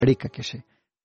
اړیکه کې شي.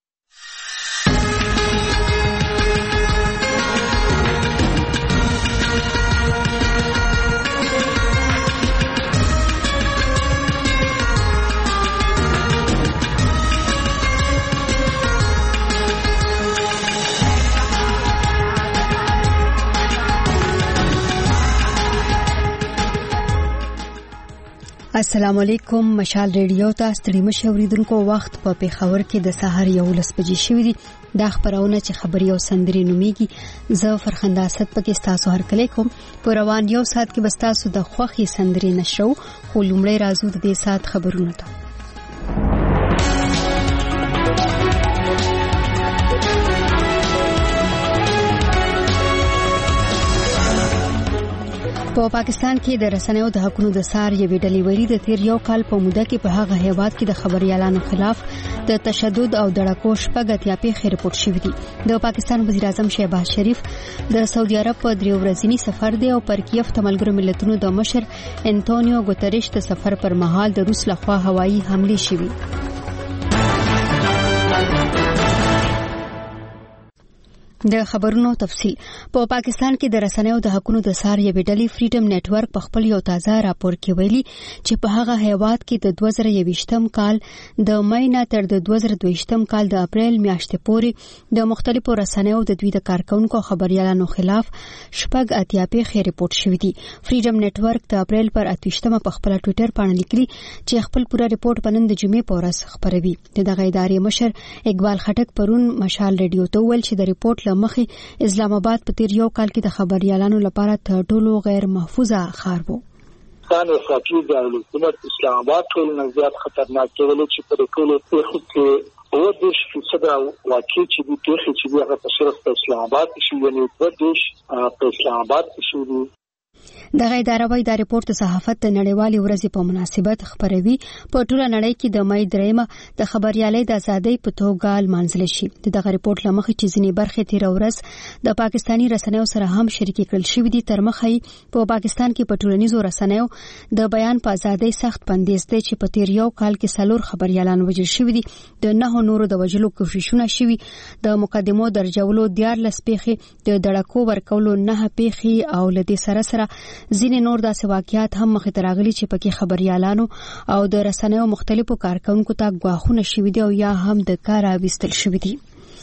السلام علیکم. مشال ریډیو ته ستړي مشوریدونکو وخت په پیښور کې د سحر 11 بجې شوې دي. دا خبرونه چې خبري او سندري نوميږي. زه فرخنده اسد پکې تاسو هر کله کوم. په روان یو سات کې بس تاسو د خوخي سندري نشو خو لومړی راځو د دې سات خبرونه ته. په پاکستان کې د رسنیو د حقوقو د سار یوې ډلې ویلي د تیر یو کال په موده کې په هغه هیواد کې د خبريالانو خلاف د تشدد او دړکو شپږ اتیا پیښې رپورټ شوې دي. د پاکستان وزیر اعظم شهباز شریف د سعودي عرب په 3 ورځنی سفر دی او پر کیف د ملګرو ملتونو د مشر انټونیو ګوتریش د سفر پر مهال د روس لخوا هوایي حمله شوې. د خبرونو تفصیل. په پاکستان کې د رسنیو د حقوقو د سار یوې ډلې فریډم نتورک په خپل یو تازه راپور کې ویلي چې په هغه هیواد کې د 2021م کال د مې نه تر د 2022م کال د اپریل میاشتې پورې د مختلفو رسنیو د دوی د کارکونکو خبريالانو خلاف شپږ اتیا پیښې رپورټ شوې دي. فریډم نتورک د اپریل پر 28مه په خپل ټوئیټر باندې لیکلي چې خپل پوره رپورټ په نن د جمعې په ورځ خبروي. دغه ادارې مشر اقبال خټک پرون مشال ریډیو ته ویل چې د رپورټ مخې اسلام آباد په تیر یو کال کې د خبريالانو لپاره تر ټولو غیر محفوظه ښار وو. ځان وساتي د حکومت اسلام آباد ټول نه زیات خطرناک ډول چې په ټولو کې او د شفصدا واقع چې د پیښې چې هغه په صرف اسلام آباد کې یعنی په اسلام آباد کې دغه اداره وايي دا رپورټ د صحافت د نړیوالې ورځې په مناسبت خبروي. په ټوله نړۍ کې د مې 3 د خبريالۍ د ازادۍ په توګه لمانځل شي. دغه رپورټ لمخې چې ځینې برخې تیر ورځ د پاکستاني رسنیو سره هم شریک کړل شوې دي. تر مخې په پاکستان کې په ټولنیزو رسنیو د بیان په ازادۍ سخت بندیز دی چې په تیر یو کال کې 4 خبريالان وژل شوي دي. د 9 نورو د وژلو کوششونه شوي. د مقدمو درجولو 14 پیښې د دړکو ورکولو 9 پیښې او لدې سره ځینې نور داسې واقعیات هم مخې ته راغلي چې پکې خبريالانو او د رسنیو مختلفو کارکونکو ته ګواښونه شوي دي او یا هم د کار وستل شوي دي.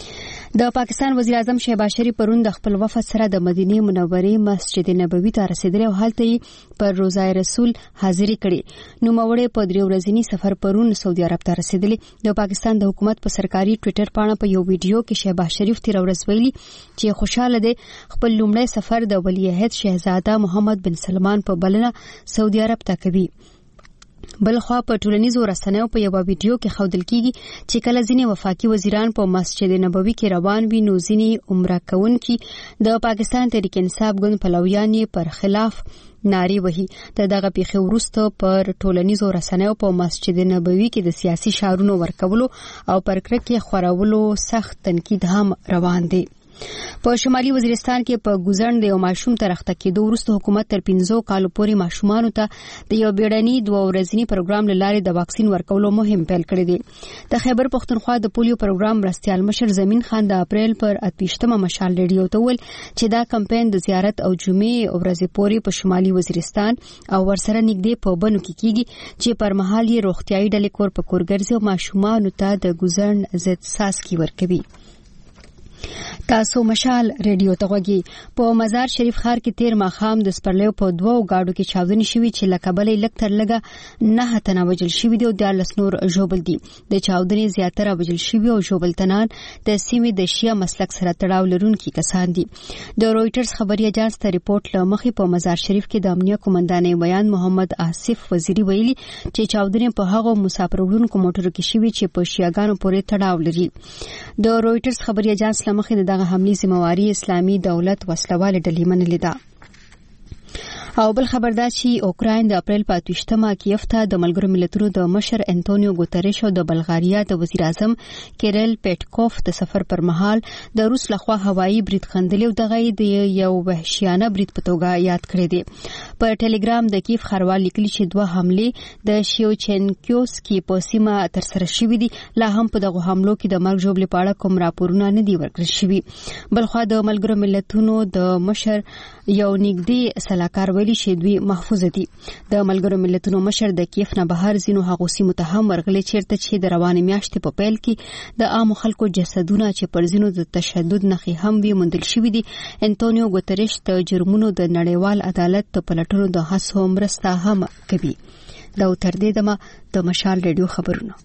د پاکستان وزیر اعظم شهباز شریف پرون د خپل وفد سره د مدینه منورې مسجد نبوي ته رسیدلی او هلته پر روزای رسول حاضری کړي. نوموړی په 3 ورځنی سفر پرون سعودي عرب ته رسیدلی. د پاکستان د حکومت په سرکاري ټوئیټر باندې په یو ویډیو کې شهباز شریف تیر ورځ ویلي چې خوشاله دی خپل لومړی سفر د ولیعهد شهزاده محمد بن سلمان په بلنه سعودي عرب ته کوي. بلخوا په ټولنیزو رسنیو په یو ویډیو کې ښودل کیږي چې کله ځینې وفاقي وزیران په مسجد نبوي کې روان وي نو ځینې عمره کوونکي د پاکستان تحریک انصاف ګوند پلویان پر خلاف ناری وهي. دغه پیښې وروسته پر ټولنیزو رسنیو په مسجد نبوي کې د سیاسي شعارونو ورکولو او پر کرکې خورولو سخت تنقید هم روان دی. په شمالي وزیرستان کې په ګوزند یو ماشوم تر اخته کېدو وروسته حکومت تر 15 کالو پورې ماشومانو ته د یو بیړني 2 ورځنی پروګرام لارې د واکسین ورکولو مهم پیل کړی دی. د خیبر پختونخوا د پولیو پروګرام مرستيال مشر زمین خان د اپریل پر 28مه مشال ریډیو ته ویل چې دا کمپاین د زیارت او جمعې ورځې پورې په شمالي وزیرستان او ورسره نږدې په بنو کې کیږي چې پر مهال یې روغتيایي ډلې کور په کور ګرځي او ماشومانو ته د ګوزند ضد ساسکی ورکوي. تاسو مشال ریډیو ته غوږی. په مزار شریف ښار کې تیر ماخام د سپرلیو په 2 گاډو کې چاودنې شوې چې لکبلې لکتر لګه 9 تنه وژل شوي دي او 14 نور ژوبل دي. د چاودنې زیاتره وژل شوي او ژوبل تنان د سیمې د شیا مسلک سره تړاو لرونکي کسان دي. د رويټرز خبري اژانس ته ریپورت لمخې په مزار شریف کې د امنیه قومندانې بیان محمد آصف وزیری ویلي چې چاودنې په هغه مسافر وړونکو موټرو کې شوي چې په شیاګانو پورې تړاو لري. د رويټرز خبري اژانس مخې دغه حملې ذمہواری اسلامي دولت وسلواله ډلې منلې ده. او بل خبر دا چې اوکراین د اپریل په 28مه کیف ته د ملګرو ملتونو د مشر انټونیو ګوتریش او د بلغاریا د وزیر اعظم کیریل پیټکوف د سفر پر مهال د روس لخوا هوایي برید خندلې او دغه د یو وحشیانه برید په توګه یاد کړی دی. په ټلګرام د کیف خروال لیکلي چې دوه حملې د شیوچنکوسکي په سیمه تر سره شوې دي. لا هم په دغه حملو کې د مرګ ژوبلې په اړه کوم راپورونه نه دي ورکړل شوي. بلخوا د ملګرو ملتونو د مشر یو نږدې سلاکار ویلي چې دوی محفوظ دي. د ملګرو ملتونو مشر د کیف نه بهر ځینو هغو سیمو ته هم ورغلي چیرته چې د روانې میاشتې په پیل کې د عامو خلکو جسدونه چې پر ځینو د تشدد نښې هم وي موندل شوي دي. انټونیو ګوتریش د جرمونو د نړیوال عدالت د پلټنو د هڅو مرسته هم کوي. دا تر دې دمه د مشال رادیو خبرونه.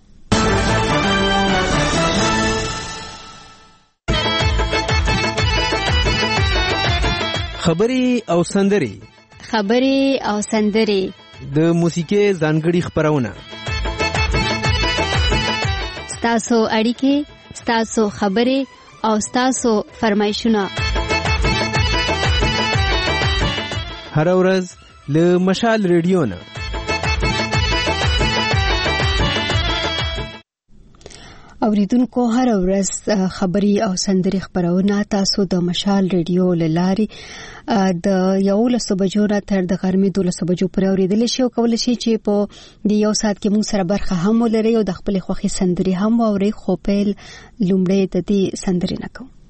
خبري او سندري د موسیقي ځانګړي خبرونه. ستاسو اړیکې، ستاسو خبري او ستاسو فرمایشونه هر ورځ له مشال رادیو نه. اوریدونکو هر ورځ خبري او سندري خبرونه تاسو د مشال رادیو لاري د 11 بجو را تر د غرمې 12 بجو پورې اوریدل شي او کول شي چې په د یو ساعت کې موږ سره برخه هم ولري او د خپل خوخي سندري هم اوري. خو پیل لومړی د دې سندري نه کوم.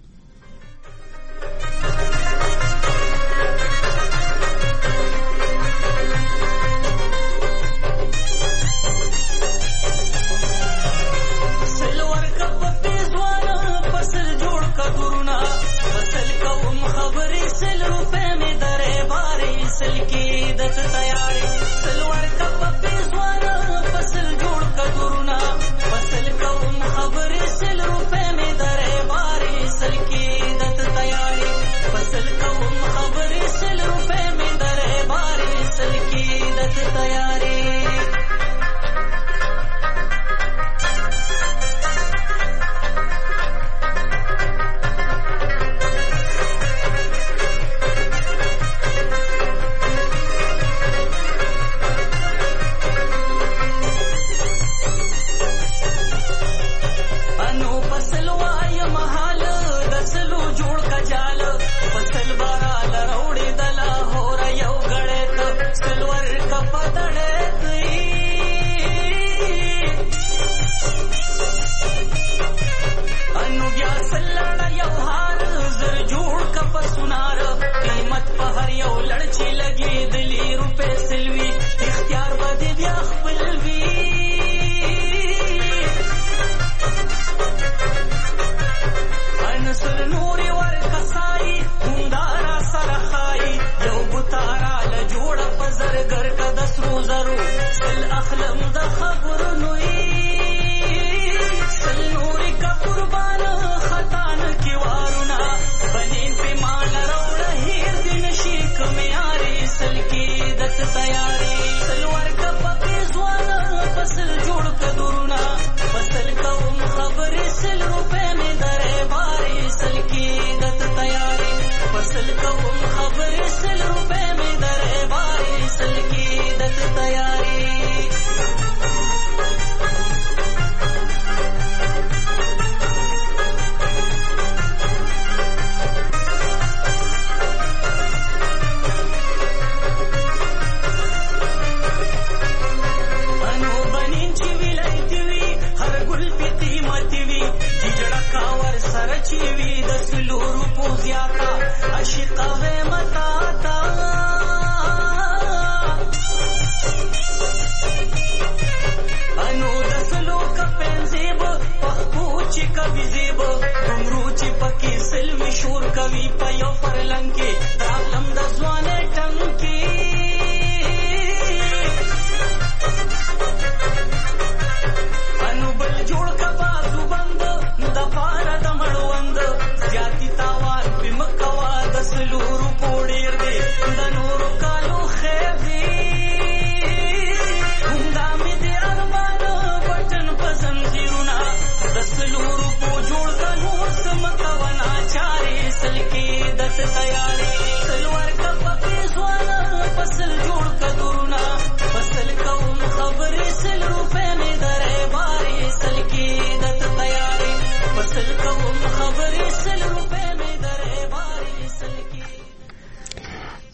زیاتی تاوان په مکوا د سلور پوډیر دی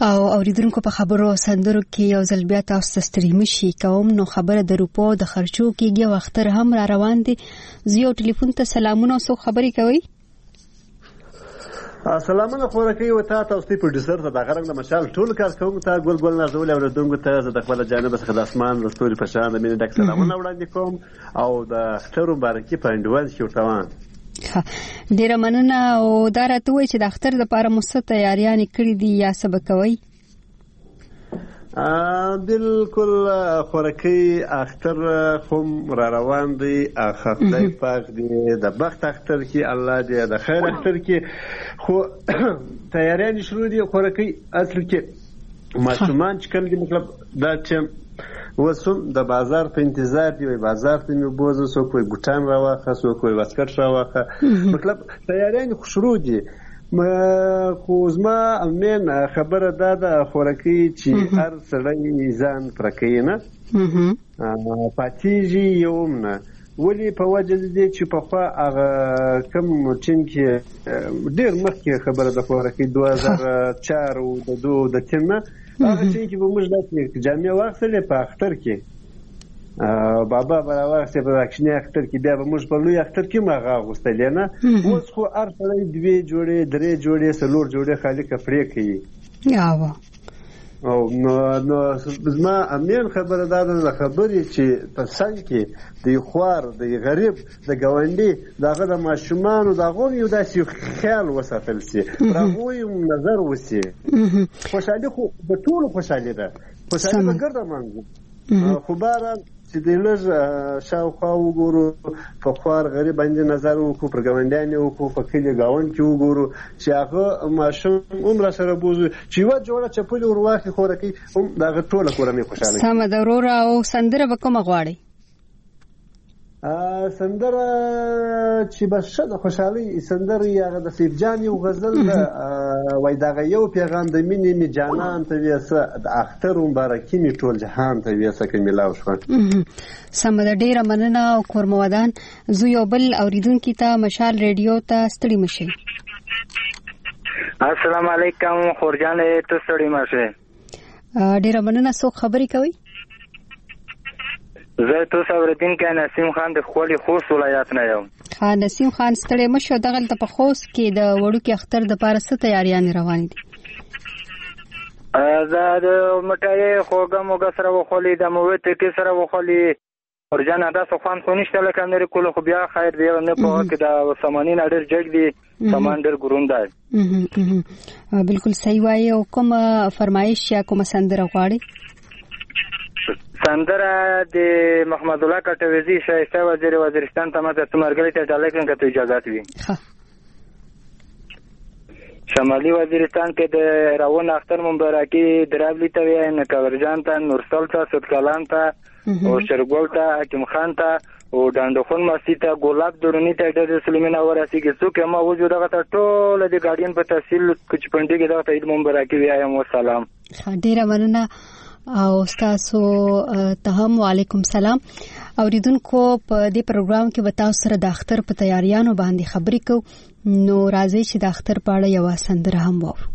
او اوریدونکو په خبرو سندرو کې یو ځل بیا تاسو ته ستړي مشي کوم نو خبره د روپو د خرچو کېږي وختر هم را روان دي زیو ټلیفون ته سلامونه سو خبري کوي سلامونه خورکې و تاسو ته پروډوسر ته د غرنګ د مشال ټول کار کوم ته ګل نازول او دونګو ته د خپل جانب څخه د اسمان د ستوري په شان د مینې ډک سلامونه وړاندې کوم او د اختر مبارکي په انډول شورتوان ډیره مننه او دا راته وایي چې د اختر لپاره مست تیاریانې کړې دي یا څه به کوئ بالکل خورکې اختر خو را روان دی خدای پاک دی د بخت اختر کې الله دی د خیر اختر کې خو تیاریانې شروع دي خورکې اصل کې ماشومان چې کله مطلب دا چې وسم د بازار په انتظار دی وای بازار ته مې بوزو سو کوئی ګټان راوخه سو کوئی واسکټ راوخه مطلب تیاریانې شروع دي خو زما امین خبره دا د خورکې چې هر سړی ځان پرکې نه پاتېږي یوم نه ولی په وجه دې چې په خوا هغه کم ټیم کې ډېر مخکې خبره د خورکې 2004 او د 2003 نه هغه چې به موږ داسې جامع واخلې په اختر کې بابا براوخته په اکشنی اختر کې بیا به موږ په لوی اختر کې ما غوښتل نه اوس خو هر سړی 2 جوړې 3 جوړې 4 جوړې خالي کپړې کوي یاوه او نو زما امین خبره ده د خبرې چې په څنګه کې د خوار د غریب د ګاونډي دغه د ماشومان او دغه یو داسې خیال وساتل سي راغوي نظر وسی خوشالي خو د ټول خوشالي ده خوشالي به ګرځه مانګو خو باران چې د لږ شاوخوا وګورو په خوار غریب باندې نظر وکړو پر ګاونډیانې وکړو په کلي ګاونډ کې وګورو چې هغه ماشوم عمره سره بوزو چې یوه جوړه چپلې ور واخلي خورکې هم دغه ټوله کورنۍ خوشحاله سمه ده وروره او سندره به کومه غواړئ سندره چې بس ښه د خوشحالۍ سندره یې هغه د سیف جان یو غزل ده وایي دغه یو پیغام د مینې مې جانان ته ویسه د اختر مبارکي مې ټول جهان ته ویسه که میلاو شوه سمه ده ډېره مننه او کورمودان زه یو بل اورېدونکي ته مشال ریډیو ته ستړي مه شئ السلام علیکم خورجانې ته ستړي مه شئ ډېره مننه څوک خبرې کوئ زه تاسو اوریدونکي نسیم خان د خولي خوست ولایت نه یم نسیم خان ستړي مشو دغلته په خوست کې د وړوکي اختر د پاره څه تیاریانې روانې دي دا د مټای خوګه موګه سره وخولي د موته کې سره وخولي ورجانه دا څه خوان خو نشته لکه نری کول خو بیا خیر دی نه په کې دا سامانین اډر جګ دي سامانډر ګروند دی بالکل صحیح وایي او کوم فرمایش یا کوم سندره غواړي سندره د محمد الله کټویزی شایسته وزیرستان ته ماته تمرګلی ته ډالکن کته اجازه وي شمالي وزیرستان کې د راون اختر مبارکي درابلی ته وی نه کورجان ته نورسل ته سدکلان ته او شرګول ته حکیم خان ته او ډانډخون مسجد ته ګلاب درونی ته د سلیمان اوراسي کې څوک ما وجود دغه ټول د ګاډین په تحصیل کچ پندې کې دغه عید مبارکي ویایم والسلام ډیره مننه او تاسو ته هم وعلیکم سلام اوریدونکو په دې پروګرام کې به تاسو سره د اختر په تیاریانو باندې خبرې کوو نو راځي چې د اختر په اړه یو سندره هم واورو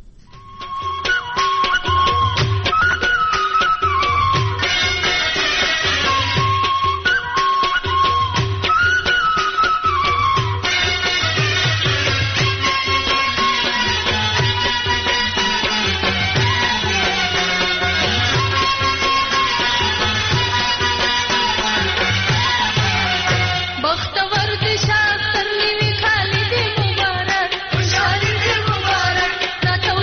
مبارک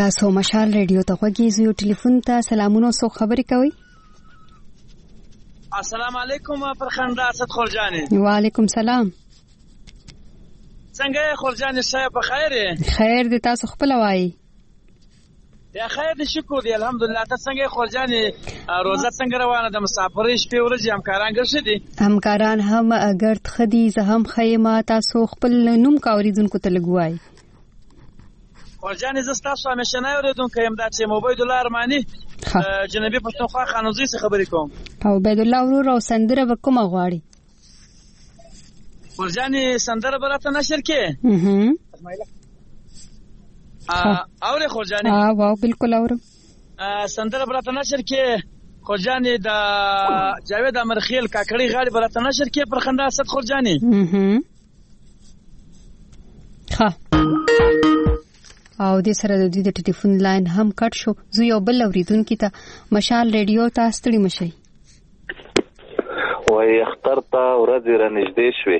تاسو مشال ریډیو ته غوږی یو ټلیفون ته سلامونه سو خبرې کوي. السلام علیکم فرخنده اسد خورجانی. وعلیکم سلام. څنګه خورجانی صاحب په خیر یې؟ خیر دې تاسو خپل وایي. یا خیر دې شکر دی الحمدلله. تاسو څنګه خورجانی روزه څنګه روانه ده؟ مسافرې شپې ورځې همکاران ګرځي دي؟ همکاران هم ګرد خدي زه هم خیمه. تاسو خپل نوم کاوریدونکو ته لګوای. خورجانی زه تاسو همیشه نه اوریدونکو یم دا چې عبید الله ارمانی جنبی پښتونخوا خانوزي څخه خبرې کوم. او عبید الله ورور او سندره به کومه غواړي؟ خورجانی سندره براته نشر کې؟ اوره خورجانی؟ واو بالکل اورم. سندره براته نشر کې خورجانی د جاوید امرخیل کاکړی غاړي براته نشر کې فرخنده اسد خورجانی. ها او د سره د دې ټلیفون لاین هم کټ شو. زه یو بل اوریدونکو ته مشال ریډیو ته ستړي مشي. وای اختر ته ورځ را نږدې شوې.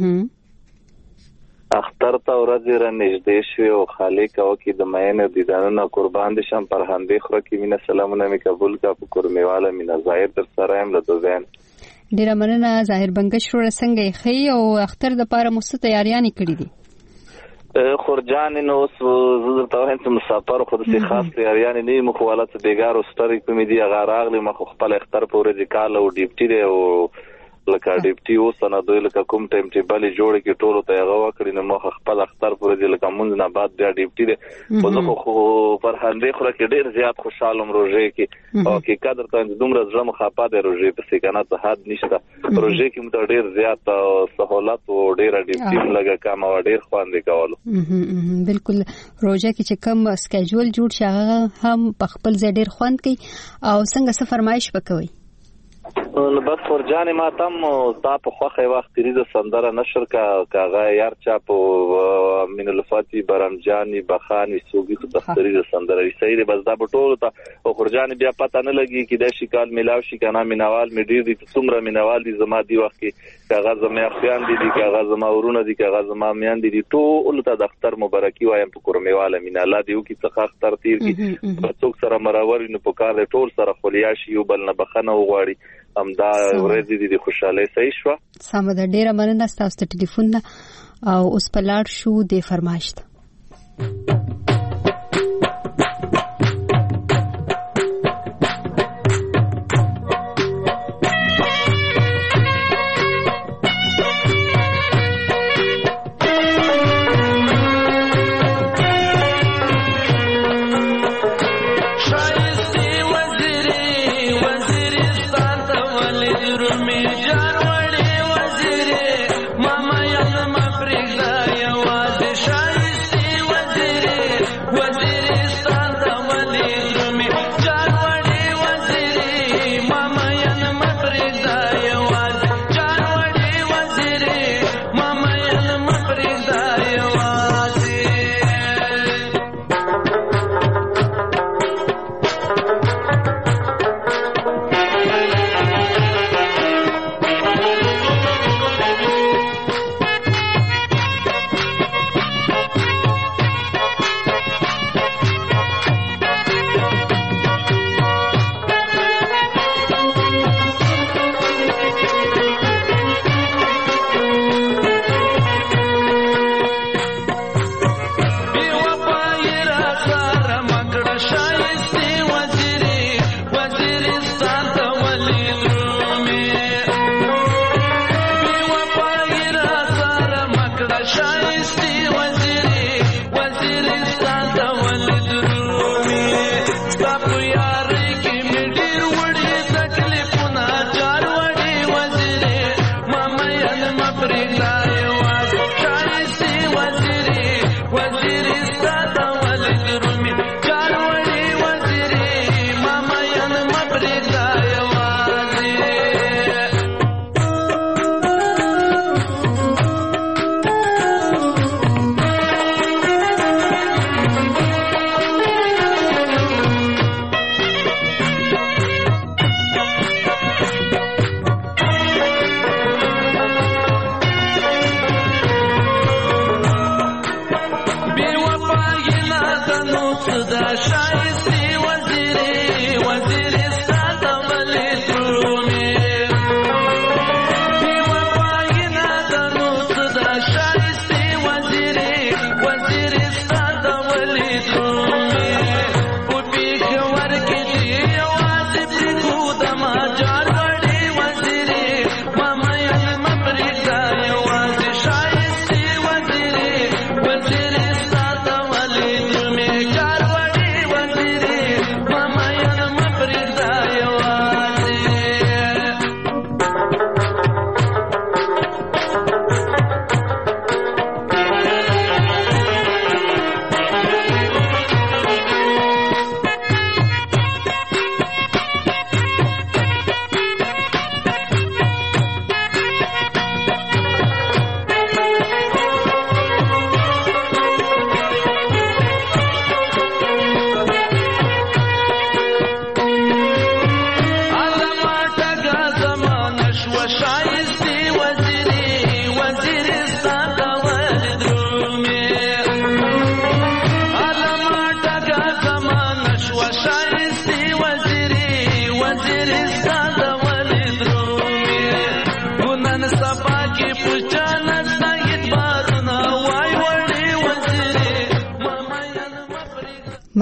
اختر ته ورځ را نږدې شوې او خالق او کې د مینه دیدانونه قربان دي شم پر هندې خره کې مینه سلامونه می قبول کا په کورمیواله مینه ظاهر در سره هم له دوزین. ډیره مننه ظاهر بنگش رو څنګه خي او اختر د پاره مست تیاریاں کړې دي؟ خورجان نو زه ته وایم چې مسافر خو د خاص تیاریاں نه مخواله ته بیګار ستوري کومې دی غراغلی مخ خپل اختر په ورځ کال او ډیپټي دی او لکه ډیپټي او سندوی لکه کوم ټایم ټیبل جوړ کې ټولو ته هغه وکړي نو مخ خپل اختر په ورځ لکه مونږ نه بعد بیا ډیپټي دی خو زه خو پر هندې خو کې ډیر زیات خوشاله روزه کې او کې قدر ته دومره زړه مخاپه دی روزه په سکنه ته حد نشته روزه کې مت ډیر زیات سہولت او ډیر ډیپټي لګه کام او ډیر خواندې کولو. بالکل روزه کې چې کم سکیجول جوړ شغه هم په خپل ځای ډیر خوند کوي او څنګه څه فرمایش وکوي؟ نو بس خورجان ما تم تا په خوخه وخت ریزه سندره نشر کاغه یار چا په من الفاتی برمجانی بخانی سوګي خو تختری سندره سید بس دا بټول ته خورجان بیا پته نه لګي چې د شکال ملاو شي کنه مینوال می ډیر دي څومره مینوال دي زما دی وخت کې کاغه زما خیان دي کاغه زما ورونه دي کاغه زما میان دي ټول ته د اختر مبارکي وایم په کورمیواله مینا الله دی کی څخه اختر تیر کی څوک سره مرور نو په کار ټول سره خلیا شي یو بل نه بخنه وغواړي همدا ورځ دي خوشاله صحیح شو. سم ده ډیره مننه تاسو ته ټلیفون نه او اوس په لاړ شو د فرمایشت.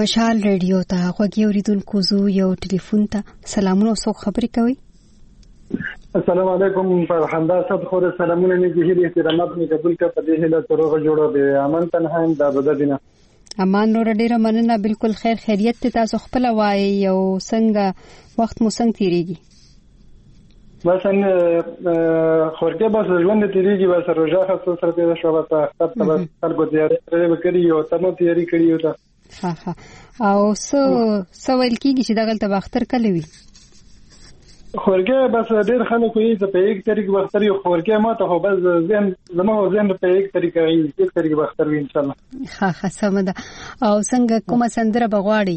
مشال ریډیو ته غوږی اوریدونکو زو یو ټلیفون ته سلامونه او خبرې کوي. السلام علیکم فرحاندا صاحب خو سلامونه نه دي هیله احترامات می قبول کا په دې هله تروغه جوړو به امن تنها دا بددینه امان نور ډیره مننه بالکل خیر خیریت ته تاسو خپل وای یو څنګه وخت مو څنګه تیریږي مثلا خورګه بس ژوند تیریږي بس روزه خاصه سره د شوبه ته خلکو تیاری کړی او تاسو تیاری کړی یو تا ها او سوال کیږي چې دغه ته اختر کله وی خورګه بس ډیر خلک وي چې په یک طریق بختر یو خورګه ما ته بس ذهن زموږ ذهن په یک طریق وي یک طریق بختر وي ان شاء الله ها سمده او څنګه کومه سندره بغواړي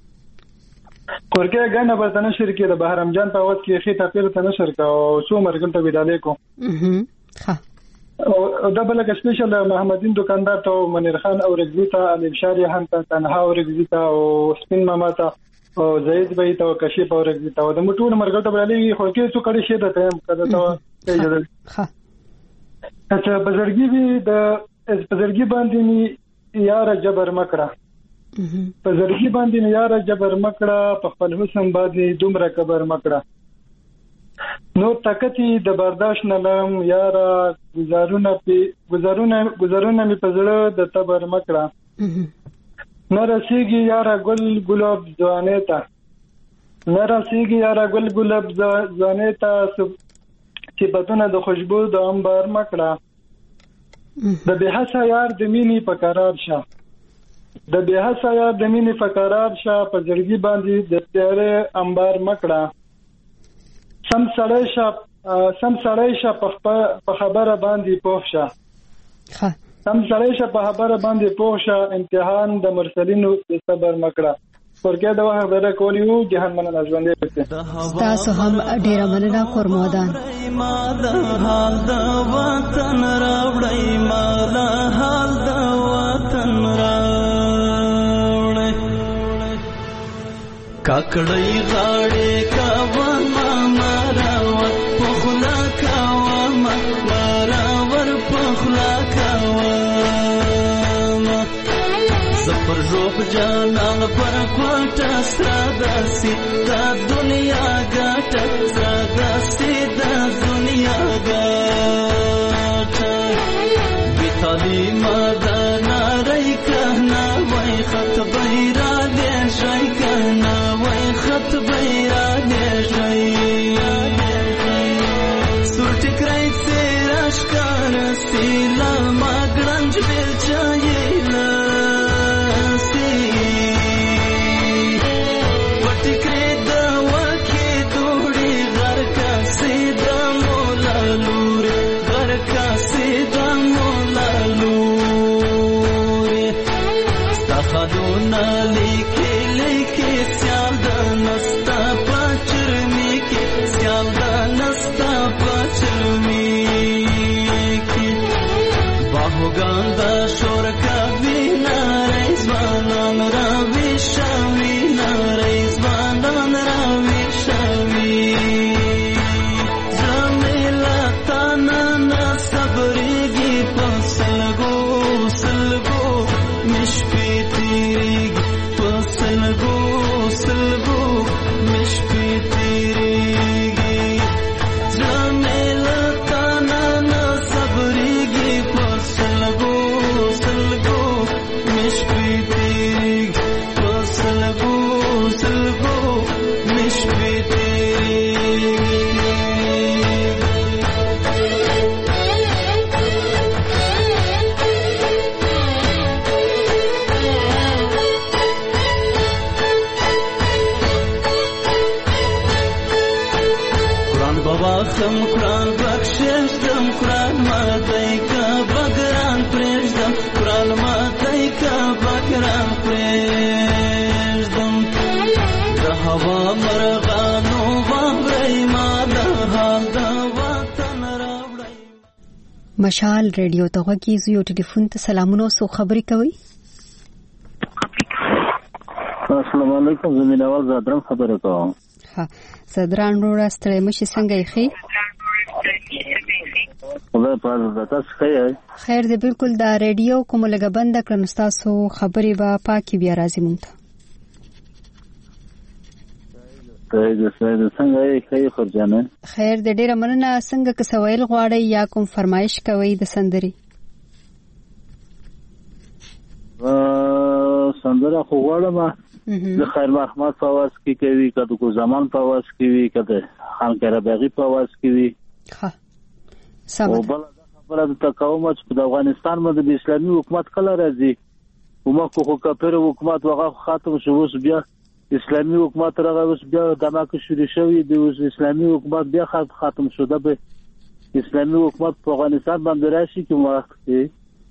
خورګه غنه به نشر کې د بهرام جان په وخت کې خې تاپیر ته نشر کا او څو مرګم ته ویدالې کو ها او دا بل کې سپیشل محمدین دکاندار ته منیر خان او رضیتا علي شاری هم ته تنها او رضیتا او سپین ماما ته او زید به ته کشف او رضیتا او د مټور مرګ ته بلې خو کې څو کړي شه د ټایم کده ته ها اته بزرګي وی د بزرګي باندې یار جبر مکړه بزرګي باندې یار جبر مکړه په خپل حسن باندې دومره کبر مکړه نو طاقتي د برداشت نه لم یارا گزارونه می پزړه د تبر مکړه نرسیږي یارا ګل ګلاب ځوانه تا نرسیږي یارا ګل ګلاب ځوانه تا چې بدونه د خوشبو د انبار مکړه د بهسا یار د مینې په قرار شه د بهسا یار د مینې په قرار شه په زړګي باندې د تیارې انبار مکړه سم سړی شه په خبره باندې پوښه سم سړی شه په خبره باندې پوښه امتحان د مرسلینو د صبر مکړه ورګه دا خبره کولیو جهان مننه ژوند دې تاسو هم ډیر مننه کورمودان حال د وطن راوړی مالا حال د وطن راوړی کاکړی غاړې کا مراور پخلا کاوما مراور پخلا کاوما زفر روح جانان پر کوټه ساداسي دا دنیا ګټه ساداسي دا دنیا ګټه بیتالی مدانا رای کهنا وای خط بیرا دې شای کهنا وای خط بیرا دې شای سورت کرای تیرا شکار سیلا ماګرنج بیل چایلا مشال ریډیو ته غوږی زو یو ټلیفون ته سلامونه او خبرې کوي. السلام علیکم زمين اول زادرم خبره کوم. ها زادران وروړه ستړي مشي څنګه یې خې؟ خدای په تاسو خیر دې بالکل دا ریډیو کوم لګه بند کړم تاسو خبرې با پاکي بیا راځي مونږ ته. څنګه یې کوي خرجانه؟ خیر د ډیره مننه. څنګه که سوال غواړئ یا کوم فرمایش کوي د سندري؟ سندره خو غواړم د خیر محمد په आवाज کې کوي، کله کو زمان په आवाज کې وي، کله خان کرباغي په आवाज کې وي. ها سم. او بل خبره د تقاوم چې په افغانستان باندې د اسلامي حکومت کله راځي، ومکه خو کافر حکومت وغه ختم شو، اوس بیا اسلامي حکومت راغی، اوس بیا دماکه شروع شوی دی، اوس اسلامي حکومت بیا ختم شو. د اسلامي حکومت په افغانستان باندې راشي کې وخت دی.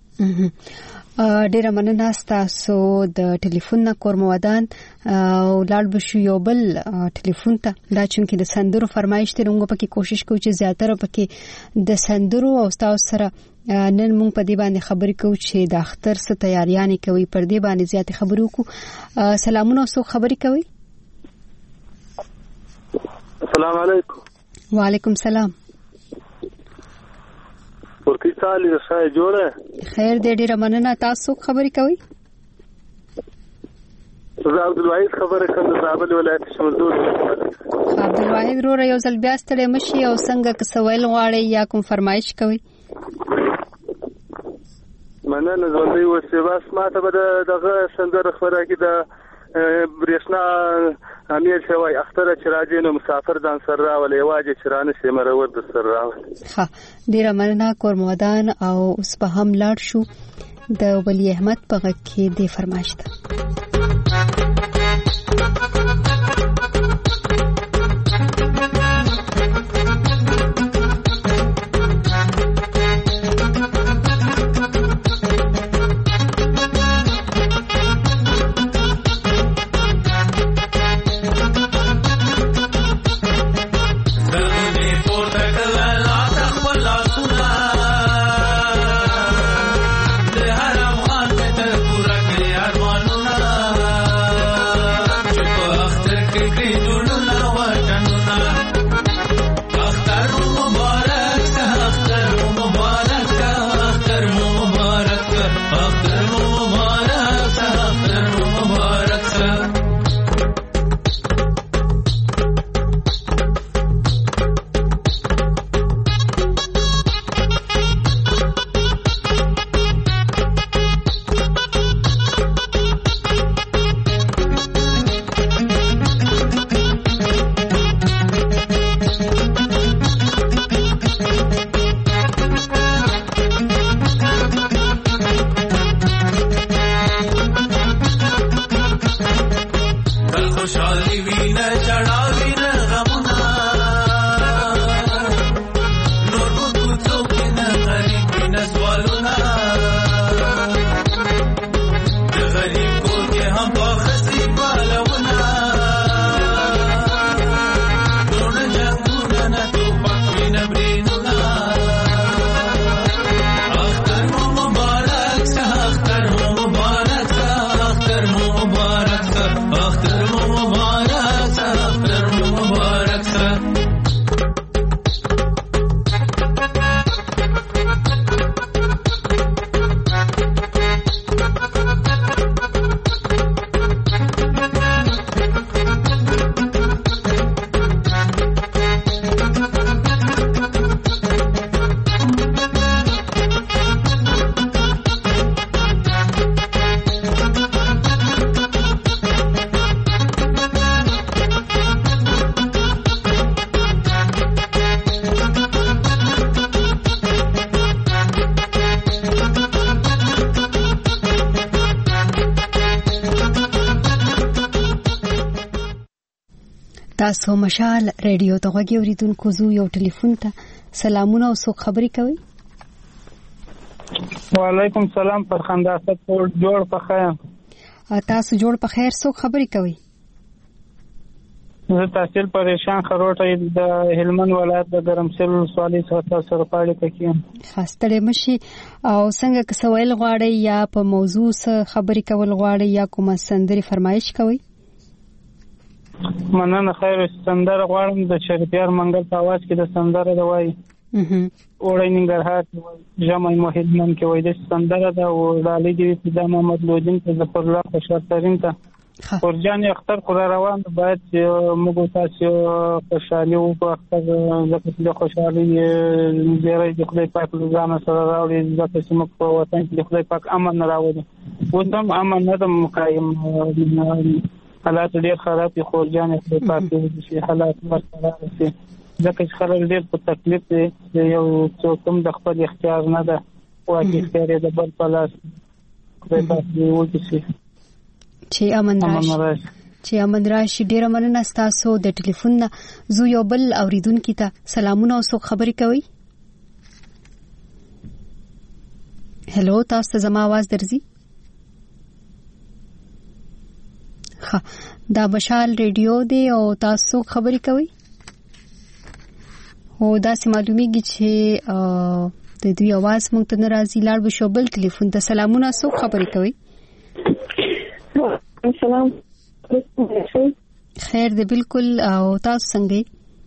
ډیره مننه تاسو د ټلیفون نه کورمودان او لاړ بشو یو بل ټلیفون ته. دا چې د سندرو فرمایش ته موږ پکې کوشش کوو چې زیاتره پکې د سندرو او تاسو سره نن موږ په دې باندې خبرې کوو چې د اختر څه تیاریانې کوي، پر دې باندې زیات خبرې وکړو. سلامونه، څو خبرې کوي؟ السلام علیکم. وعلیکم السلام. ورکی سالی شای جوړه خیر دې ډیره مننه. تاسو خبرې کوي؟ زه عبدالواحد خبره کوم د زابل ولایت شمزور. عبدالواحد وروره یو ځل بیا ستړی مشي او څنګه که سوال غواړئ یا کوم فرمایش کوي؟ مننه زولدی وسه بس ماته به دغه سندره خبره کې د برېښنا امیر شوی اختر چې راځي نو مسافر ځان سره راولي، واجه چرانه شي مرور د سره راولي. ها ډیره مننه کورمودان. او اوس په هم لاړ شو د ولی احمد په غږ کې د فرمایش ته. تاسو مشال ریډیو ته غوږی اوریدونکو زو یو ټلیفون ته. سلامونه او څوک خبرې کوي؟ وعلیکم السلام. پر خنداسه جوړ په خیر. تاسو جوړ په خیر. څوک خبرې کوي؟ زه تحصیل پریشان خروټه د هلمند ولایت د ګرمسل سوالي سره پاړې پکې خاصه مشي. او څنګه که سوال غواړئ یا په موضوع سره خبرې کول غواړئ یا کومه سندري فرمایش کوي؟ مننه. خیر سندره غواړم د شریفیار منګل په आवाज کې د سندره د وای اوړی ننګرهار جامع محمد کې وای د سندره دا وړاندې دی د محمد لودین ته ظفر الله خوشحال ترين ته ورجان اختر خدا روان باید موږ تاسو خوشاله او په اختر زکه خوشالي زیری د خدای پاک لزانه سره راوړي ځکه چې موږ په وطن کې خدای پاک امن راوړي وطن امن نه د مقایم حالات ډېر خراب دي خورجان خدای پاک دې حالات ورسره رسي ځکه چې خلک ډېر په تکلیف دي یو څوک هم د خپل اختیار نه ده واکه اختیار د بل په لاس خدای پاک دې وکړي چې امن راشي ډیره مننه تاسو د ټلیفون نه زو یو بل اوریدونکو ته سلامونه او څوک خبرې کوي هلو تاسو زما आवाज درځي ها دا مشال ریډیو دی او تاسو خبرې کوي او دا سمادومیږي چې د دوی आवाज مونږ ته ناراضي لاړ بشو بل ټلیفون ته سلامونه څوک خبرې کوي السلام خیر دی بالکل او تاسو څنګه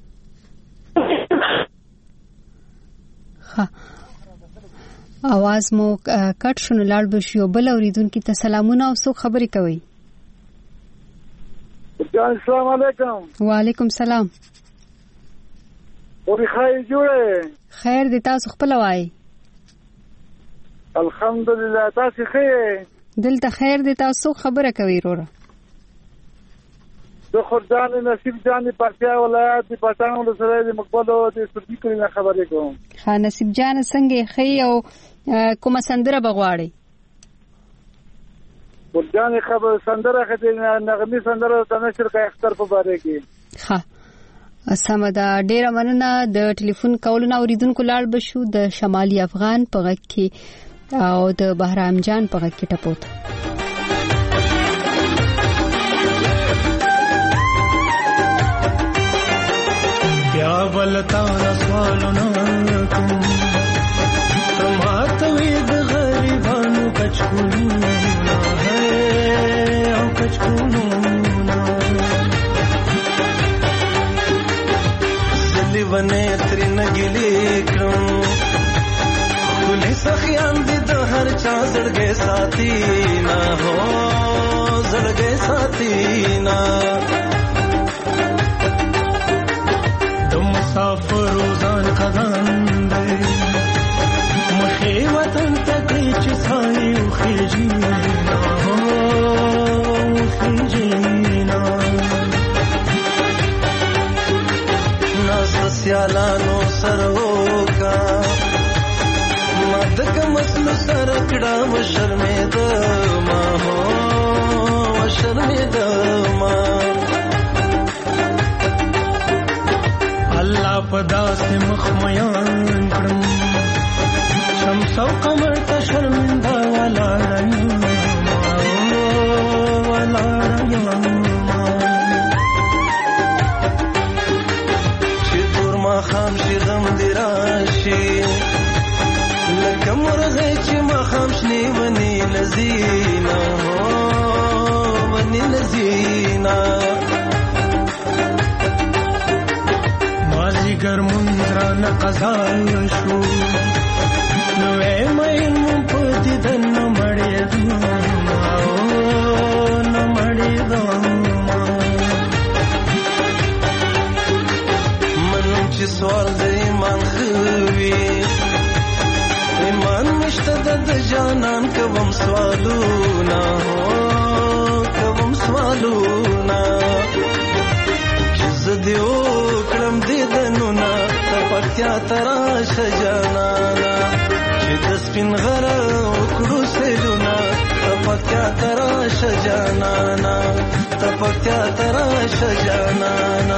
ها आवाज مو کټ شونه لاړ بشو بل اوریدونکو ته سلامونه او څوک خبرې کوي السلام علیکم وعلیکم السلام اوري خیر جوړه خیر دی تاسو خپل وای الحمدلله تاسو خیر دلته خیر دی تاسو خبره کوي وروره د خورجان نصیب جان پکتیا ولایت د پټان ولسوالۍ د مقبلو د سړي کړي خبرې کوم ها نصیب جان څنګه خي او کومه سندره بغواړي خورجان خبر سندره خدای نغمي سندره د نشر کا اختر په باره کې ها سمدا ډیره مننه د ټلیفون کولونه اوریدونکو لاړ بشو د شمالي افغان په غږ کې او د بهرام جان په غږ کې ټپوت بیا ولتا رسوالونه کوم تماته وی د غریبانو کچکونو او کچکونو زلی ونه تر نګلی کوم سخیان دی د هر چا زړګي ساتي نا هو زړګي ساتي نا د مسافر ځان خدان دی مخې وطن ته چې سایه او خېجی نا هو خېجی نا ناس سیالانو سرو کا دک مسلو سر کڑا و شرمید ما ہو و شرمید ما اللہ پدا سے مخمیان کرم شمس و قمر تا شرمندہ والا ریم والا ریم چی دور ما خام شی غم دی راشی کمرغه چې مخام شنی ونی لذینا هو ونی لذینا مازی ګرمندرا نه قضا شو نو مې مون په دې دن مړې نو مړې من چې سوال دې مان خوي ایمان مشتد د جانان کوم سوالونا کوم سوالونا چې دیو کړم دې دنونا تپکیا ترا شجانانا چې د سپین غر وکړو سلونا تپکیا ترا شجانانا تپکیا ترا شجانانا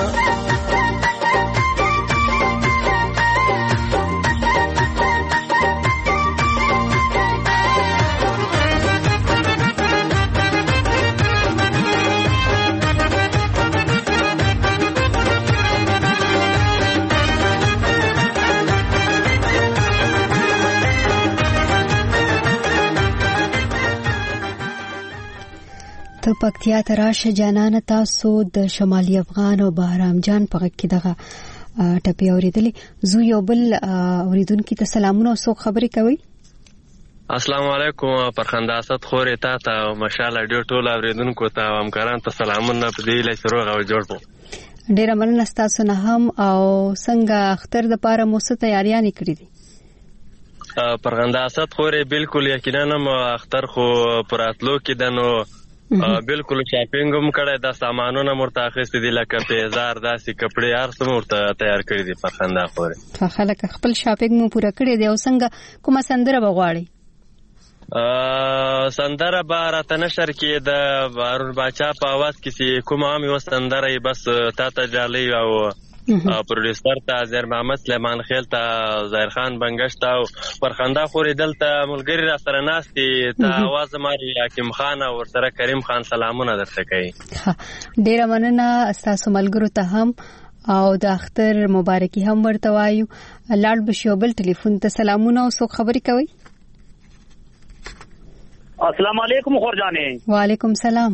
ته پکتیا تراشه جانان تاسو د شمالي افغان او بهرام جان په کې دغه ټپي اوریدلې زو یو بل اوریدونکو ته سلامونه او څوک خبرې کوي السلام علیکم پرخنده اسد خورې تا ته مشاله ډېر ټول اوریدونکو ته او همکارانو ته سلامونه په دې لای سره او جوړ پو ډېر مننه تاسو نه هم او څنګه اختر د پاره مو څه تیاریاں کړې دي پرخنده اسد خورې بالکل یقینا ما اختر خو پراتلو کې دنو بالکل شاپینګ هم کړی دا سامانونه مرته اخیستي دي لکه پیزار داسې کپړې هر څه مرته تیار کړی دي پرخنده خورې خلک خپل شاپینګ مو پوره کړی دی او څنګه کومه سندره بغواړي سندره به راته نشر کې د بارون باچا په आवाज کې کومه هم یو سندره بس تا ته جالي او پروډوسر ته زیر محمد سلیمان خیل ته ظاهر خان بنگش ته پرخنده خورې دلته ملګری را سره ناستي ته आवाज ماري حکیم خان او سره کریم خان سلامونه درته کوي ډیره مننه تاسو ملګرو ته هم او د اختر مبارکي هم ورته وایو لاړ بشوبل ټلیفون ته سلامونه او څوک خبري کوي السلام علیکم خورجانې وعلیکم سلام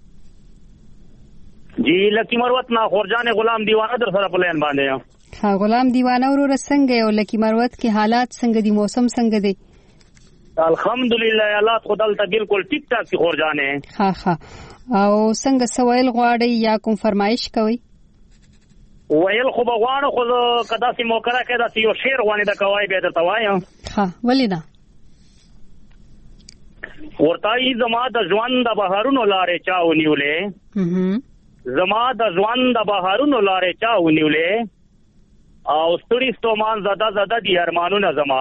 جی لکی مروت نا خورجانې غلام دیوانه در سره په لین باندې ها غلام دیوانه ورور څنګه یو لکی مروت کې حالات څنګه دي موسم څنګه دی الحمدلله حالات خدای ته بالکل ټیک ټاک دي خورجانې ها او څنګه سوال غواړي یا کوم فرمایش کوي ویل خو بغواړو خو کدا سي موکره کدا سي یو شعر غوانه د کوي به درته وایم ها ولینا ورتای زما د ژوند د بهارونو لارې چا ونیولې زما د ژوند د بهارونو لارې چا ونیولې او ستړي ستومان زده دي ارمانونه زما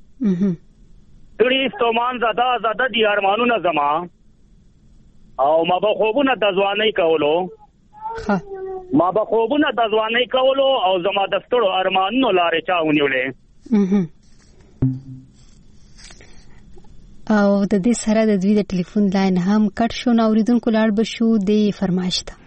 ستړي ستومان زده دي ارمانونه زما او ما به خوبونه د ځوانۍ کولو او زما د ستړو ارمانونو لارې چا ونیولې او د دې سره د دوی د ټلیفون لاین هم کټ شو نو اوریدونکو لاړ بشو د فرمایش ته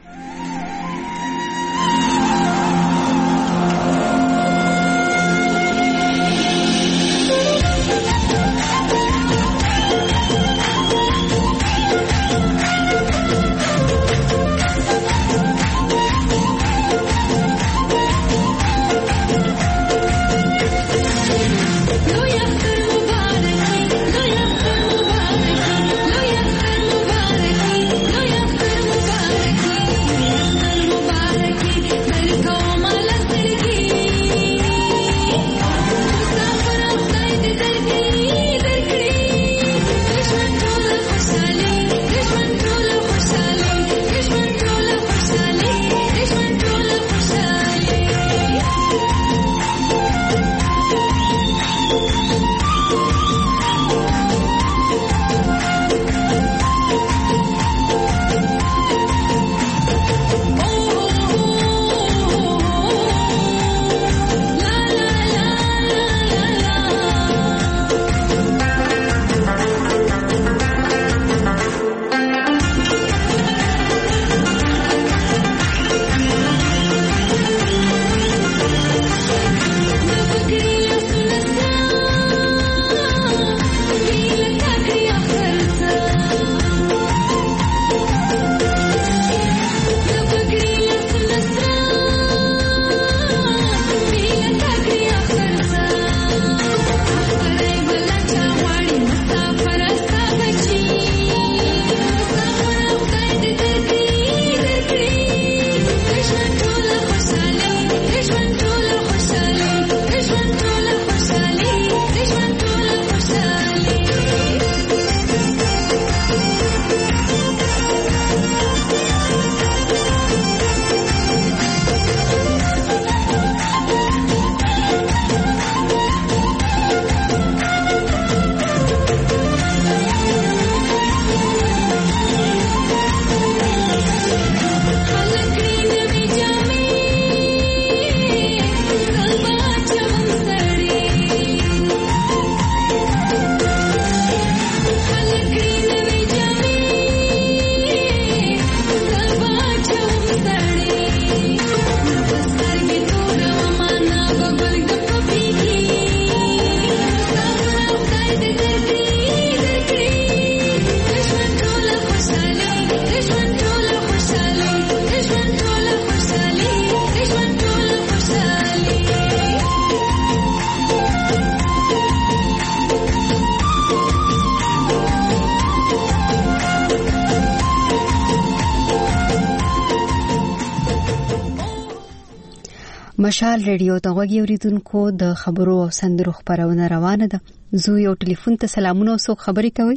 مشال ریډیو ته غوږی اوریدونکو د خبرو او سندرو خبرونه روانه ده. زه یو ټلیفون ته سلامونه او څوک خبرې کوي؟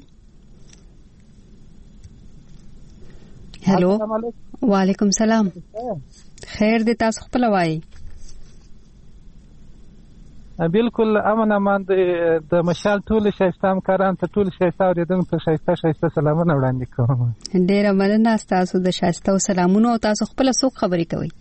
هالو وعلیکم سلام. خیر دې تاسو خپل وایي؟ بالکل امن امان د مشال ټول شایسته همکاران ته ټول شایسته اوریدونکو ته شایسته سلامونه وړاندې کوم. ډیره مننه تاسو د شایسته او سلامونه. او تاسو خپل څوک خبرې کوي؟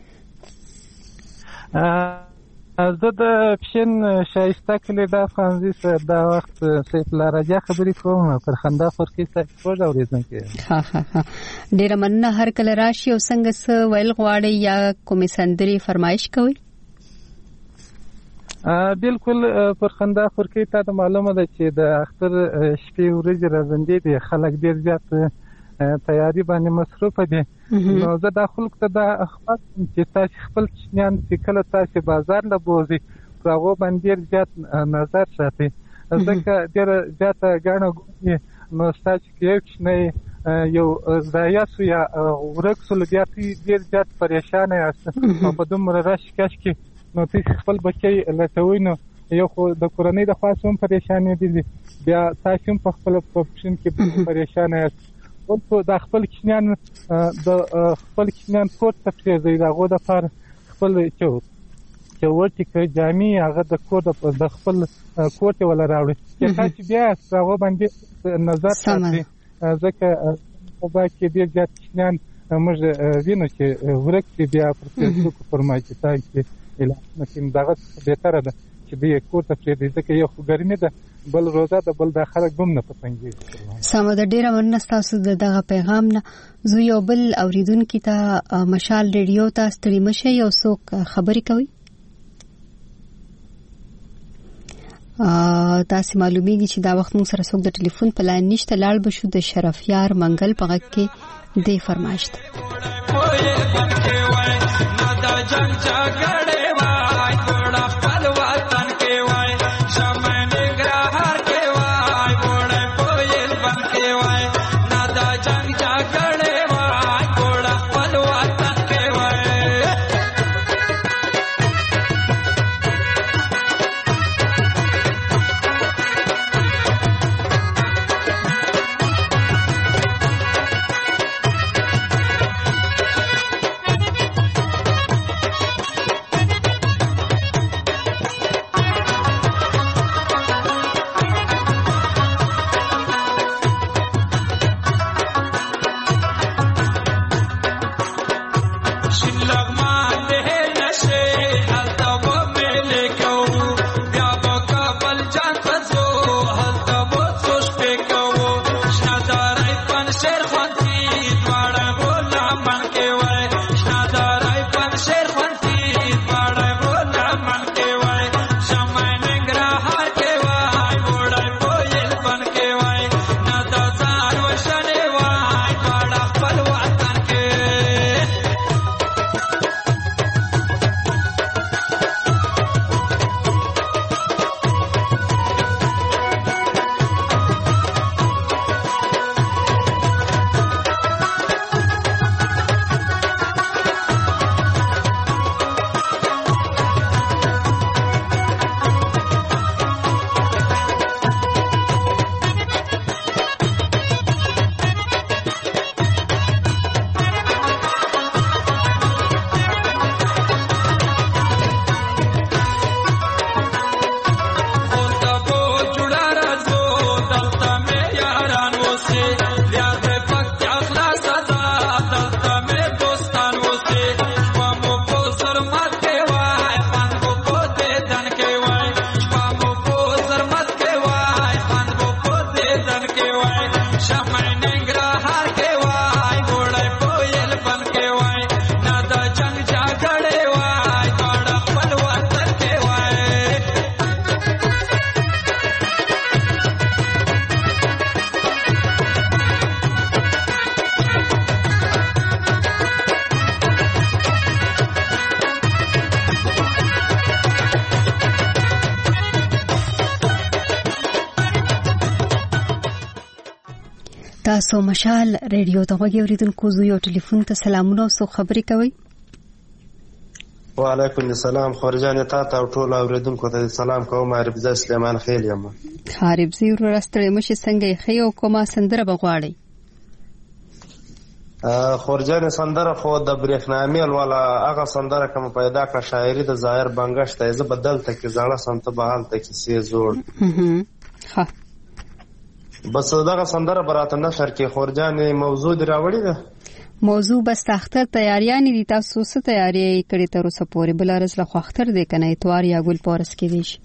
زه د پښین شایسته کلی د افغانزي سره دا وخت سیف الله راجا خبرې کوم پر خندا فرقي څخه اوریدونکو. ها ډیره مننه. هر کله راشي او څنګه څه ویل غواړي یا کومې سندري فرمایش کوي؟ بالکل پر خندا فرقي ته معلومه ده چې د اختر شپې ورځې راځندې دي، خلک ډیر زیات تیاری باندې مصروف دي. نو زه د خلکو ته دا خبر چې تاسو خپل چنيان چې کله تاسو بازار له بوزي راغو باندې زیات نظر ساتي، ځکه ډیر زیات غاڼه ګوري. نو تاسو کې نه یو ځایاسو یا ورکسل بیا ډیر زیات پریشان یاست په دومره راش کې. نو تاسو خپل بچي لټوي، نو یو خو د کورنۍ د خاصوم پریشان دي، بیا تاسو په خپل پروفیشن کې پریشان یاست. او د خپل کښنیان کوټ ته پریږدي، دغه د فار خپل چوټی کې جامې هغه د کوټ د خپل کوټ ولا راوړي چې تاسو بیا هغه باندې نظر ساتي، ځکه په باکې ډیر زیات کښنیان موږ وینو چې ورکې بیا پر فیسبوک فرمایي تاسو اعلان دغه بهتره ده چې به کوټ ته پریږدي، ځکه یو ګرمي ده بل روزه ده بل د خلک بم نه پسنګي. سم د ډیره مننه تاسو دغه پیغام نه. زه یو بل اوریدونکو ته مشال ریډیو ته ستړي مشه یو څوک خبرې کوي؟ تاسو معلومیږي چې دا وخت موږ سره څوک د ټلیفون په لاین نشته. لاړ بشو د شرفیار منګل په غږ کې دې فرمایشت. تاسو مشال ریډیو ته غوږی اوریدونکو. زه یو ټلیفون ته سلامونه او څوک خبرې کوي؟ وعلیکم السلام خورجان ته او ټول اوریدونکو ته سلام کوم. عارفزه سلیمان خیل یم. عارفزه ورستړی مشه څنګه خې او کومه سندره بغواړي؟ خورجان سندره خو د برېښنامیل والا هغه سندره کوم پیدا کا شاعری د ظاهر بنگش ته ز بدل ته کې زړه سنت بحال ته کې سی زوړ. ها بس دغه سندره براته نشر کې خورجان موضوع دی راوړی ده. موضوع بس اختر تیاریان دي. تاسو څه تیاری کړی تر اوسه پورې؟ بل ارز له اختر دی کنه اتوار یا ګل پورس کې دیش؟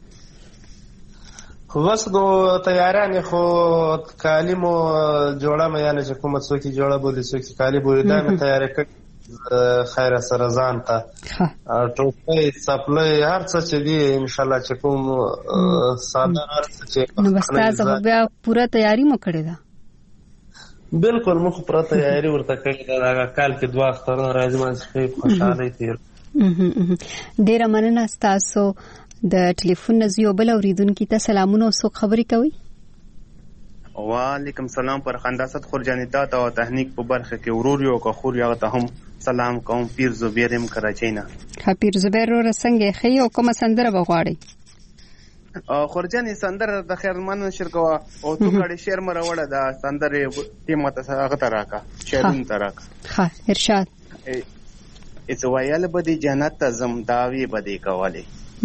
بس دو تیاریان خو کالمو جوړه مې یعنی چې کومه څوک جوړه بولی څوک کالی بولی دا مې تیاری کړ خیر سره ځان ته ټوپۍ سپلې هر څه چې دی ان شاء الله چې کوم ساده هر څه چې نو بس تاسو بیا پوره تیاری مو کړی ده؟ بالکل مخ پوره تیاری ورته کړی دا کال کې 2 اخترونه راځي ما څه خوشاله تیر. ډیره مننه تاسو د ټلیفون نزیو بل اوریدونکو ته سلامونه او څوک خبرې کوي؟ وعلیکم سلام پر خنداست خورجانیتا او تهنیک په برخه کې ورور یو که خور یو ته هم سلام کوم. پیر زبیر هم کراچۍ نه. پیر زبیر ور څنګه خې او کومه سندره بغواړي؟ خورجاني سندره د خیر من شرکوا او تو کړي شعر مروړه د سندره ټیمه ته هغه تراکا شعرون تراکا. ها ارشاد. اڅ ویل بدی جنت زم داوی بدی کوله.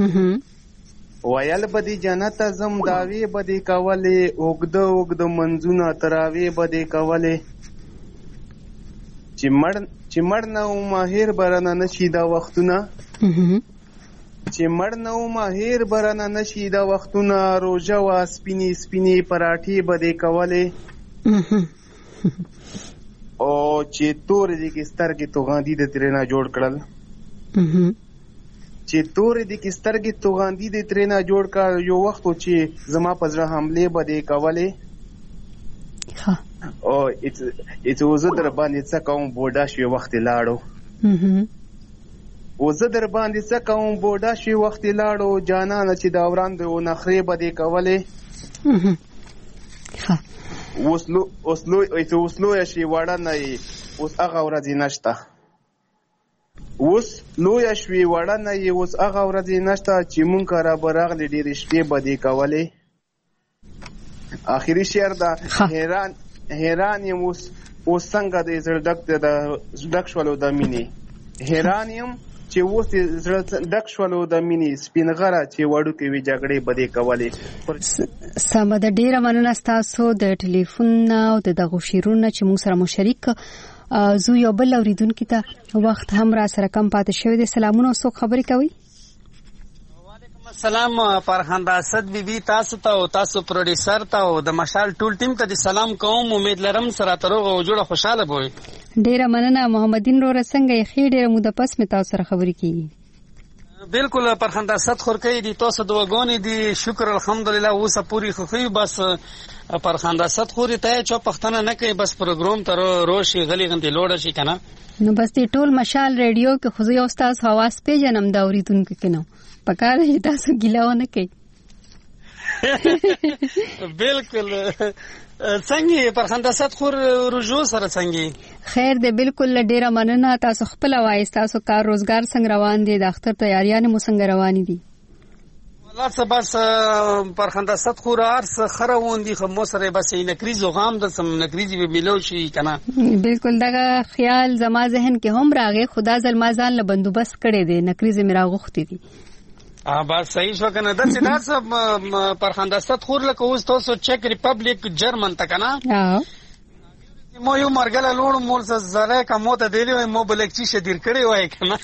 ویل بدی جنت زم داوی بدی کوله اوګد منځونه تراوی بدی کوله چې مړ نه ماهر برنه نشي دا وختونه چې مړ نه ماهر برنه نشي دا وختونه روزه وا سپینی پراټي بدی کوله او چې تور دي کې سترګې توغاندي د ترېنا جوړ کړل چې تور دي کې سترګې توغاندي د ترېنا جوړ کړ یو وخت چې زما په زړه حمله بدی کوله او it's وزه در باندې څه کوم بوډا شوی وخت لاړو وزه در باندې څه کوم بوډا شوی وخت لاړو جانان چې دا وراند او نخري بدی کوله اوسلو شي وړه نه اوس هغه ورځ نشته اوس لوی شوی وړه نه اوس هغه ورځ نشته چې مونږ را برغلی ډېرې شپې بدی کوله. آخري شعر دا حیران یم اوس څنګه د زړه ډک شولو د مینې حیران یم چې اوس زړه ډک شولو د مینې سپین غره چې وړوکې وي جګړې بدې کولې. سمه ده ډېره مننه ستاسو د ټلیفون او د دغو شعرونو چې موږ سره مشرک زو یو بل اوریدونکو ته وخت هم را سره کم پاتې شوی دی. سلامونه او څوک خبرې کوي؟ سلام فرهنګ اسد بیبي تاسو ته او تاسو پروډوسر ته او د مشال ټول ټیم ته سلام کوم. امید لرم سره تروغه او جوړه خوشاله بوي. ډیره مننه محمدین رو څنګه خې ډیره موده پس می تاسو سره خبرې کیږي. بالکل فرهنګ اسد خورکې دي تاسو دوغونې دي شکر الحمدلله اوسه پوری خوخي بس فرهنګ اسد خوري ته چا پښتنه نه کوي بس پروګرام تر روشي غلي غندې لوړ شي کنه نو بس دې ټول مشال ریډیو کې خو یو استاد حواس پیژنم دا اوریدونکو کې نو پکاره تاسو ګیلاونه کوي. بالکل څنګه فرهنګ اسد خور رجوع سره څنګه خیر دې بالکل ډیره مننه. تاسو خپل وایي تاسو کار روزګار څنګه روان دي؟ د اختر تیاریان مو څنګه روان دي؟ والله څه بس فرهنګ اسد خور ارس خروون دي خو مو سره بس نکریزو غام د سم نکریزي به ملو شي کنه. بالکل دا خیال زما ذهن کې هم راغی خدا زلمازان له بندوبست کړي دي نکریزي میرا غوښتي دي. بس صحیح شو کنه د سیدار فرهنګ اسد خور لکه اوس تاسو چک ریپبلیک جرمن ته کنه مو یو مرګله لوړ مول زره کومه ته دیلی مو بلکچی شدیر کړي وای کنه.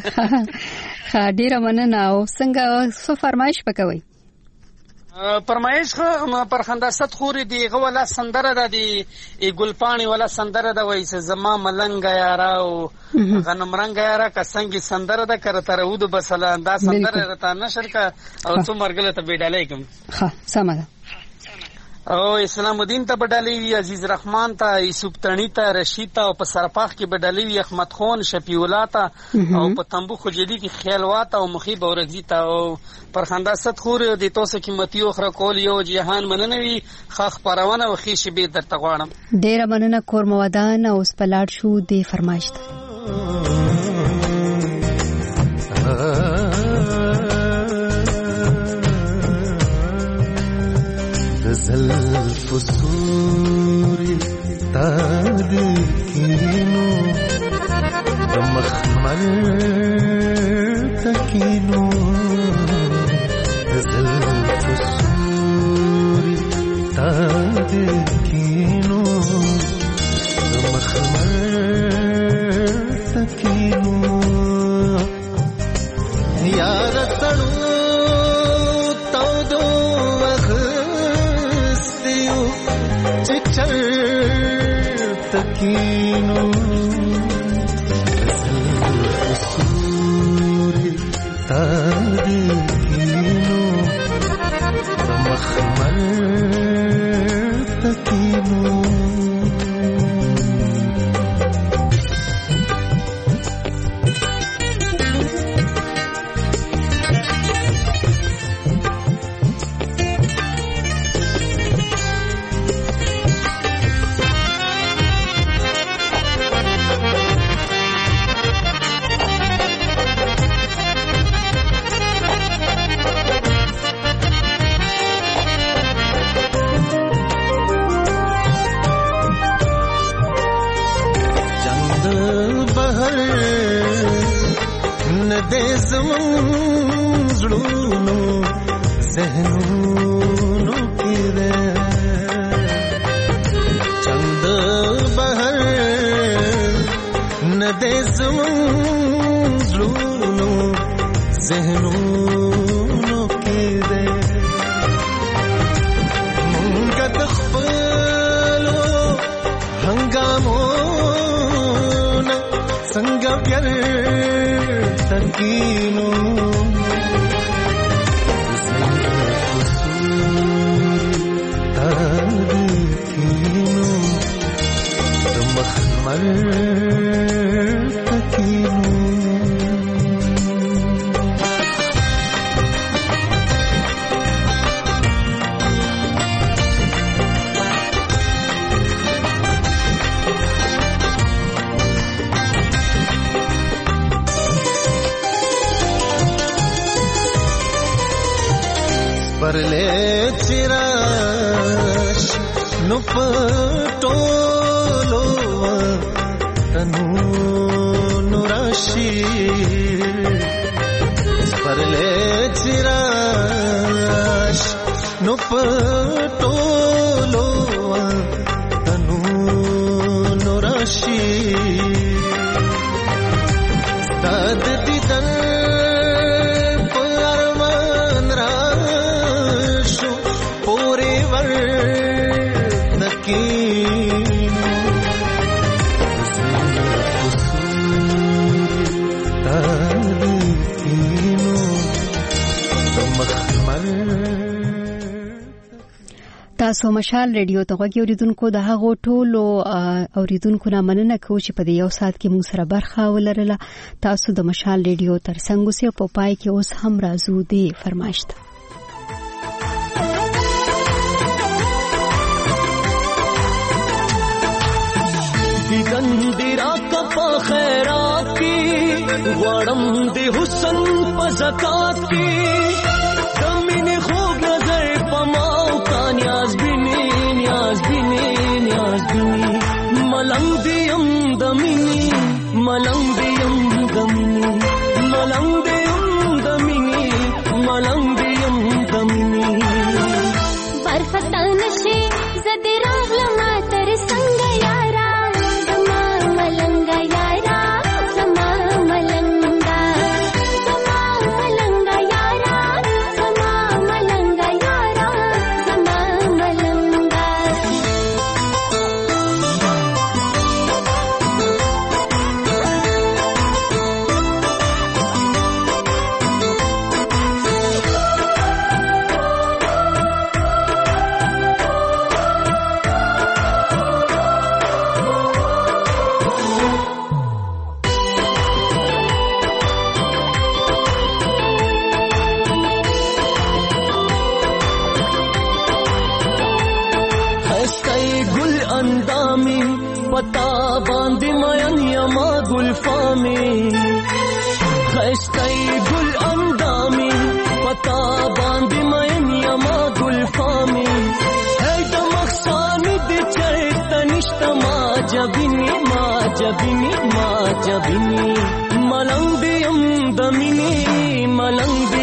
ډیره مننه. او څنګه څه فرمایش وکوي؟ فرمایش خو فرهنګ اسد خور دی غولا سندره د ګلپانی ولا سندره د وای زما ملنګ یارا او غنم رنگ یارا کسنګ سندره د کر تر ود بسلا دا سندره رته نشر کا او څو مرګله ته بیډالای کوم. ها سمه او اسلام الدین ته بدلی وی عزیز رحمان ته یوسف تڼی ته رشید ته او په سرپاخ کې بدلی وی احمد خان شفیع الله ته او په تنبو خجلی کې خیالوات او مخیب اورزی ته او فرهنګ اسد خور د توسه قیمتي اخره کول یو جهان مننوي خاخ پروانه او خې شبي درته غواړم. ډیره مننه کور مودان او سپلاړ شو دی فرمایشت زلف سوري تاد کینو مخمل تکینو زلف سوري تاد کینو مخمل تکینو یار تړو تودو وخستیو چچر تکینو سوري تاد کینو مخمل تکینو تاسو مشال ریډیو ته غوږی اوریدونکو د هغو ټولو اوریدونکو نه مننه کوم چې په دې یو ساعت کې موږ سره برخه ولرله. تاسو د مشال ریډیو ترڅنګ اوسئ په پای کې اوس هم راځو دی فرمایشت دیدن دی راکا پا خیرات کی غوڑم دی حسن پا زکات کی دمین خوب نظر پا ماو کا نیاز بینی نیاز بینی نیاز بینی ملنگ دیم دمینی ملنگ دیم دمینی ملنگ دیم دمینی ملنگ دیم دمینی برخطا نشی زدی راغلما تر سنگ یارا پتا باندې مېن یما ګلفامي خشتای ګل اندامي پتا باندې مېن یما ګلفامي جبینی ما جبینی ما جبینی ملنګ دیم د مینې ملنګ